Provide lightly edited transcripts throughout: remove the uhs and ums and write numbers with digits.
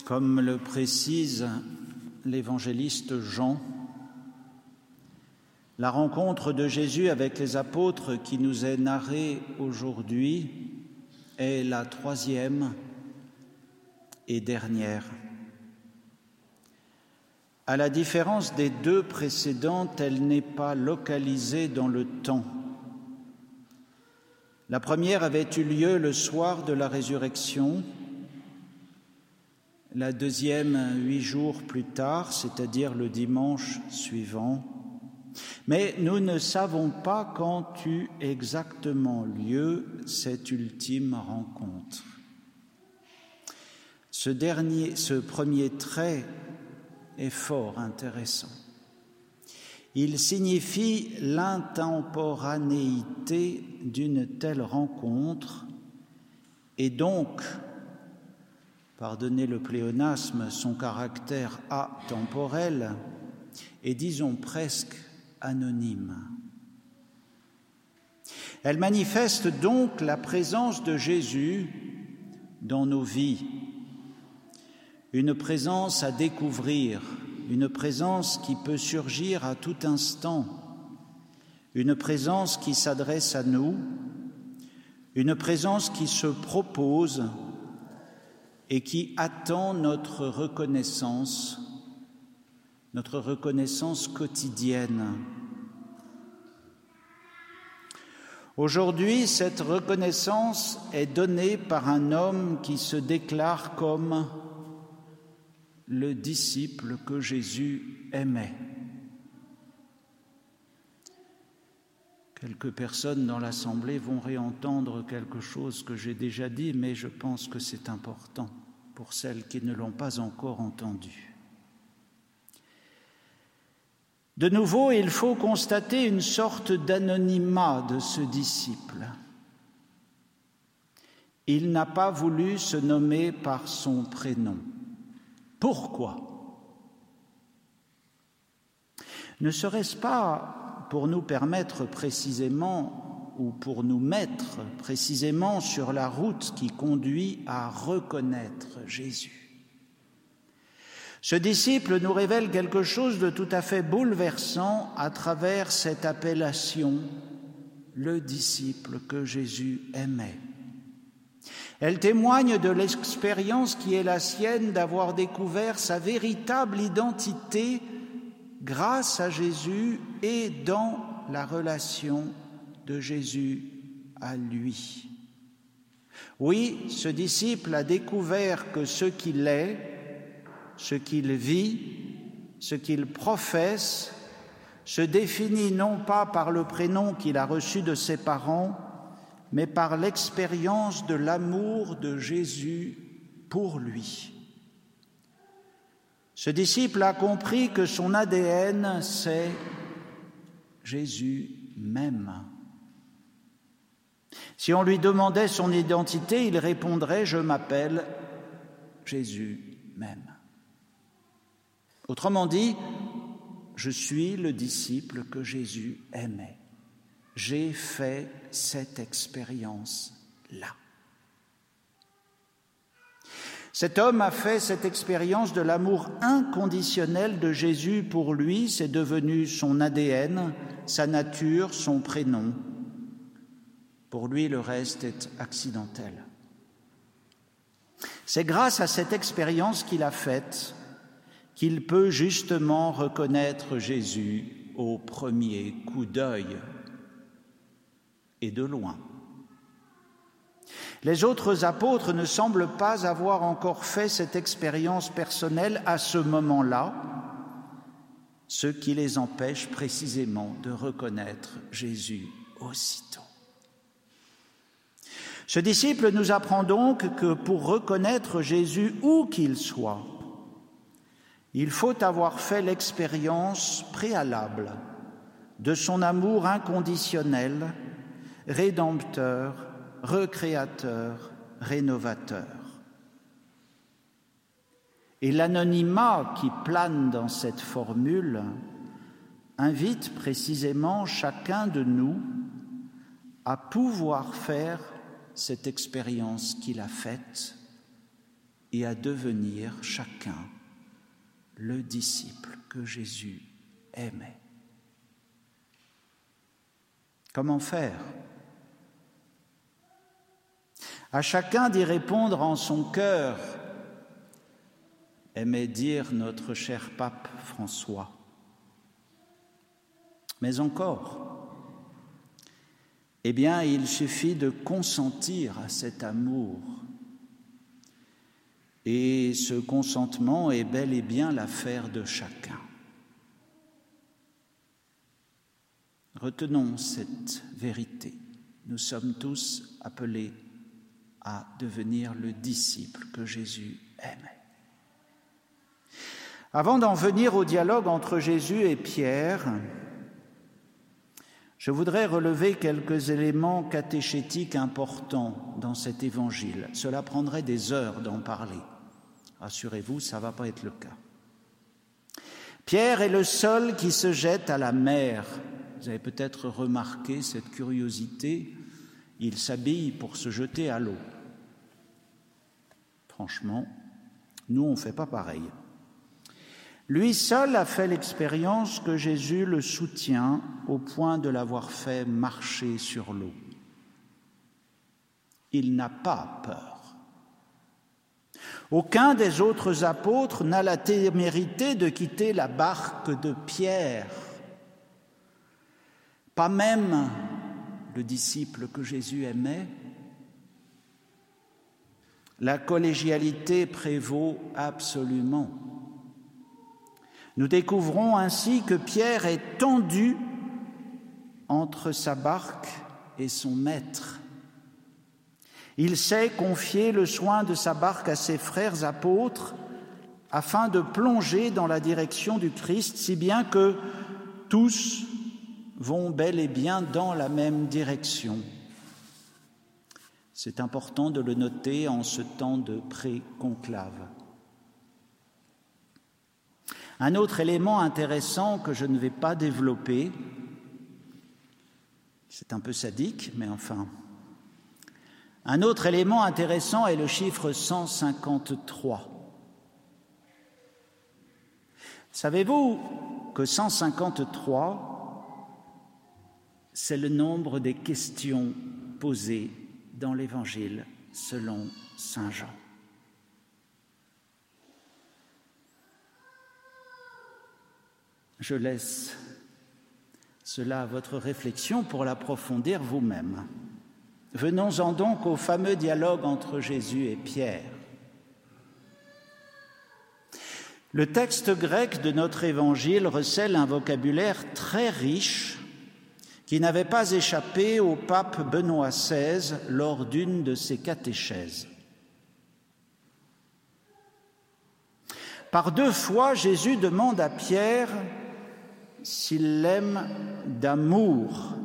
Comme le précise l'évangéliste Jean, la rencontre de Jésus avec les apôtres qui nous est narrée aujourd'hui est la troisième et dernière. À la différence des deux précédentes, elle n'est pas localisée dans le temps. La première avait eu lieu le soir de la résurrection, la deuxième 8 jours plus tard, c'est-à-dire le dimanche suivant. Mais nous ne savons pas quand eut exactement lieu cette ultime rencontre. Ce premier trait est fort intéressant. Il signifie l'intemporanéité d'une telle rencontre et donc, pardonnez le pléonasme, son caractère atemporel et disons presque anonyme. Elle manifeste donc la présence de Jésus dans nos vies, une présence à découvrir, une présence qui peut surgir à tout instant, une présence qui s'adresse à nous, une présence qui se propose et qui attend notre reconnaissance quotidienne. Aujourd'hui, cette reconnaissance est donnée par un homme qui se déclare comme le disciple que Jésus aimait. Quelques personnes dans l'assemblée vont réentendre quelque chose que j'ai déjà dit, mais je pense que c'est important pour celles qui ne l'ont pas encore entendu. De nouveau, il faut constater une sorte d'anonymat de ce disciple. Il n'a pas voulu se nommer par son prénom. Pourquoi ? Ne serait-ce pas pour nous permettre précisément ou pour nous mettre précisément sur la route qui conduit à reconnaître Jésus ? Ce disciple nous révèle quelque chose de tout à fait bouleversant à travers cette appellation, le disciple que Jésus aimait. Elle témoigne de l'expérience qui est la sienne d'avoir découvert sa véritable identité grâce à Jésus et dans la relation de Jésus à lui. Oui, ce disciple a découvert que ce qu'il est, ce qu'il vit, ce qu'il professe, se définit non pas par le prénom qu'il a reçu de ses parents, mais par l'expérience de l'amour de Jésus pour lui. Ce disciple a compris que son ADN, c'est Jésus même. Si on lui demandait son identité, il répondrait « Je m'appelle Jésus même ». Autrement dit, je suis le disciple que Jésus aimait. J'ai fait cette expérience-là. Cet homme a fait cette expérience de l'amour inconditionnel de Jésus pour lui, c'est devenu son ADN, sa nature, son prénom. Pour lui, le reste est accidentel. C'est grâce à cette expérience qu'il a faite qu'il peut justement reconnaître Jésus au premier coup d'œil et de loin. Les autres apôtres ne semblent pas avoir encore fait cette expérience personnelle à ce moment-là, ce qui les empêche précisément de reconnaître Jésus aussitôt. Ce disciple nous apprend donc que pour reconnaître Jésus où qu'il soit, il faut avoir fait l'expérience préalable de son amour inconditionnel, rédempteur, recréateur, rénovateur. Et l'anonymat qui plane dans cette formule invite précisément chacun de nous à pouvoir faire cette expérience qu'il a faite et à devenir chacun le disciple que Jésus aimait. Comment faire ? À chacun d'y répondre en son cœur, aimait dire notre cher pape François. Mais encore, il suffit de consentir à cet amour. Et ce consentement est bel et bien l'affaire de chacun. Retenons cette vérité. Nous sommes tous appelés à devenir le disciple que Jésus aimait. Avant d'en venir au dialogue entre Jésus et Pierre, je voudrais relever quelques éléments catéchétiques importants dans cet évangile. Cela prendrait des heures d'en parler. Rassurez-vous, ça ne va pas être le cas. Pierre est le seul qui se jette à la mer. Vous avez peut-être remarqué cette curiosité. Il s'habille pour se jeter à l'eau. Franchement, nous, on ne fait pas pareil. Lui seul a fait l'expérience que Jésus le soutient au point de l'avoir fait marcher sur l'eau. Il n'a pas peur. Aucun des autres apôtres n'a la témérité de quitter la barque de Pierre. Pas même le disciple que Jésus aimait. La collégialité prévaut absolument. Nous découvrons ainsi que Pierre est tendu entre sa barque et son maître. Il sait confier le soin de sa barque à ses frères apôtres afin de plonger dans la direction du Christ, si bien que tous vont bel et bien dans la même direction. C'est important de le noter en ce temps de pré-conclave. Un autre élément intéressant que je ne vais pas développer, c'est un peu sadique, mais enfin. Un autre élément intéressant est le chiffre 153. Savez-vous que 153, c'est le nombre des questions posées dans l'Évangile selon saint Jean. Je laisse cela à votre réflexion pour l'approfondir vous-même. Venons-en donc au fameux dialogue entre Jésus et Pierre. Le texte grec de notre évangile recèle un vocabulaire très riche qui n'avait pas échappé au pape Benoît XVI lors d'une de ses catéchèses. Par 2 fois, Jésus demande à Pierre s'il l'aime d'amour.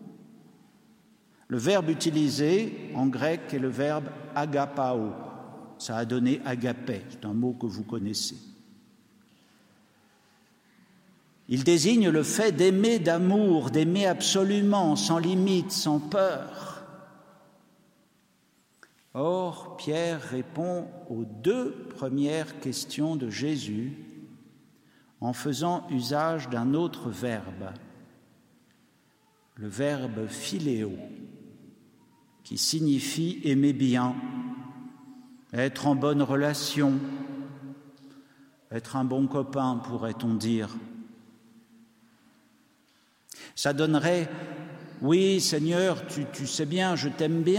Le verbe utilisé en grec est le verbe agapao. Ça a donné agapé, c'est un mot que vous connaissez. Il désigne le fait d'aimer d'amour, d'aimer absolument, sans limite, sans peur. Or, Pierre répond aux 2 premières questions de Jésus en faisant usage d'un autre verbe, le verbe philéo, qui signifie aimer bien, être en bonne relation, être un bon copain, pourrait-on dire. Ça donnerait « Oui, Seigneur, tu sais bien, je t'aime bien ».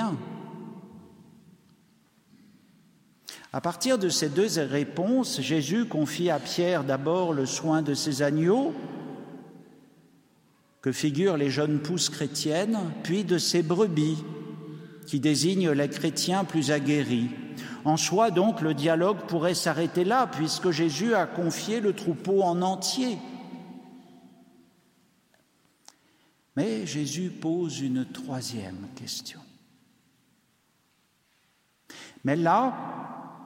À partir de ces 2 réponses, Jésus confie à Pierre d'abord le soin de ses agneaux, que figurent les jeunes pousses chrétiennes, puis de ses brebis, qui désignent les chrétiens plus aguerris. En soi, donc, le dialogue pourrait s'arrêter là, puisque Jésus a confié le troupeau en entier. Mais Jésus pose une 3e question. Mais là,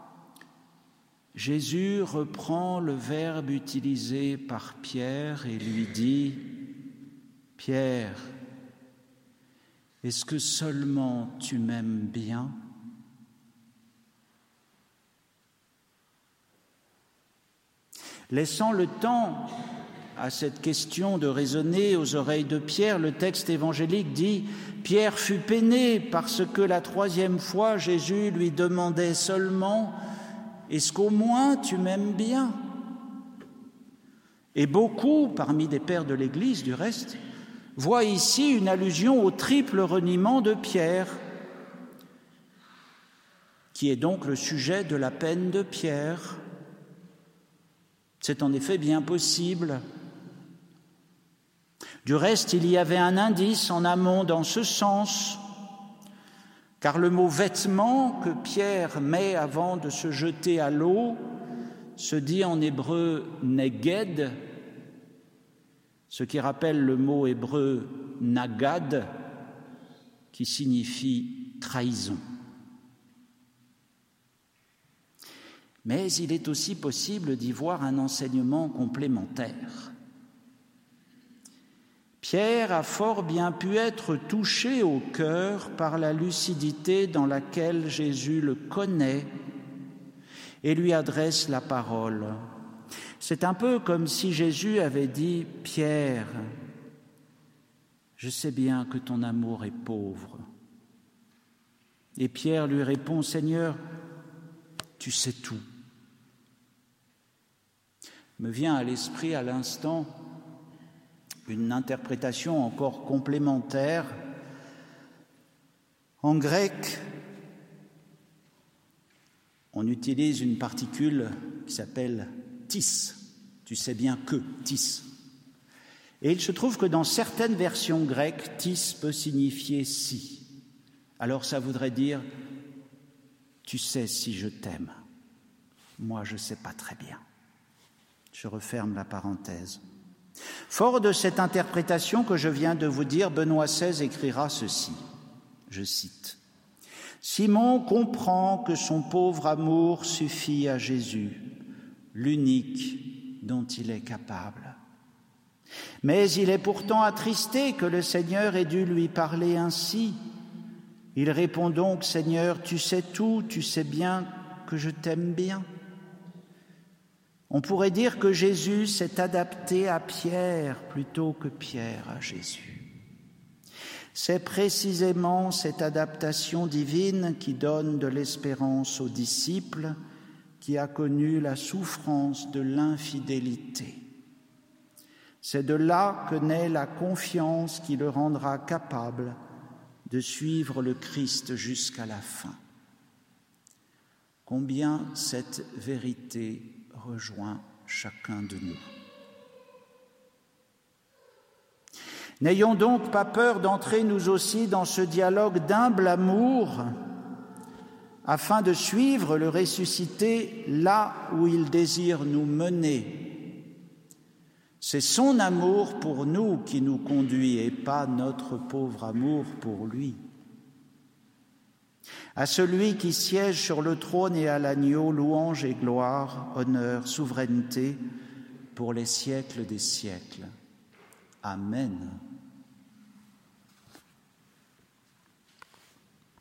Jésus reprend le verbe utilisé par Pierre et lui dit « Pierre, est-ce que seulement tu m'aimes bien ?» Laissant le temps à cette question de résonner aux oreilles de Pierre, le texte évangélique dit « Pierre fut peiné parce que la troisième fois Jésus lui demandait seulement « Est-ce qu'au moins tu m'aimes bien ?» Et beaucoup, parmi les pères de l'Église du reste, voient ici une allusion au triple reniement de Pierre, qui est donc le sujet de la peine de Pierre. C'est en effet bien possible. Du reste, il y avait un indice en amont dans ce sens, car le mot « vêtement » que Pierre met avant de se jeter à l'eau se dit en hébreu « neged », ce qui rappelle le mot hébreu « nagad », qui signifie « trahison ». Mais il est aussi possible d'y voir un enseignement complémentaire. Pierre a fort bien pu être touché au cœur par la lucidité dans laquelle Jésus le connaît et lui adresse la parole. C'est un peu comme si Jésus avait dit « Pierre, je sais bien que ton amour est pauvre. » Et Pierre lui répond « Seigneur, tu sais tout. » Me vient à l'esprit à l'instant une interprétation encore complémentaire. En grec, on utilise une particule qui s'appelle « tis ». Tu sais bien que « tis ». Et il se trouve que dans certaines versions grecques, « tis » peut signifier « si ». Alors ça voudrait dire « tu sais si je t'aime ». Moi, je ne sais pas très bien. Je referme la parenthèse. Fort de cette interprétation que je viens de vous dire, Benoît XVI écrira ceci, je cite, « Simon comprend que son pauvre amour suffit à Jésus, l'unique dont il est capable. Mais il est pourtant attristé que le Seigneur ait dû lui parler ainsi. Il répond donc, « Seigneur, tu sais tout, tu sais bien que je t'aime bien. » On pourrait dire que Jésus s'est adapté à Pierre plutôt que Pierre à Jésus. C'est précisément cette adaptation divine qui donne de l'espérance aux disciples qui a connu la souffrance de l'infidélité. C'est de là que naît la confiance qui le rendra capable de suivre le Christ jusqu'à la fin. Combien cette vérité rejoint chacun de nous. N'ayons donc pas peur d'entrer nous aussi dans ce dialogue d'humble amour afin de suivre le ressuscité là où il désire nous mener. C'est son amour pour nous qui nous conduit et pas notre pauvre amour pour lui. À celui qui siège sur le trône et à l'agneau, louange et gloire, honneur, souveraineté pour les siècles des siècles. Amen.